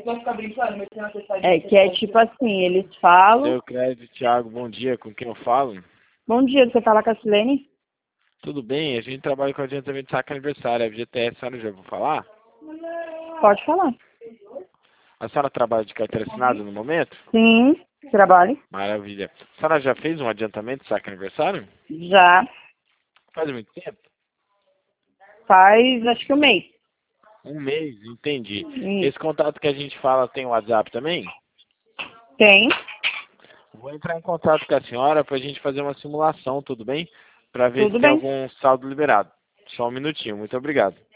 É que é tipo assim, eles falam... Seu Crédito, Thiago, bom dia, com quem eu falo? Bom dia, você fala com a Silene? Tudo bem, a gente trabalha com adiantamento de saque aniversário, a FGTS, a senhora já vou falar? Pode falar. A senhora trabalha de carteira assinada no momento? Sim, trabalho. Maravilha. A senhora já fez um adiantamento de saque aniversário? Já Faz muito tempo? faz, acho que um mês. Um mês, entendi. Isso. Esse contato que a gente fala tem o WhatsApp também? Tem. Vou entrar em contato com a senhora para a gente fazer uma simulação, tudo bem? Para ver se Tudo tem bem. algum saldo liberado. Só um minutinho, muito obrigado.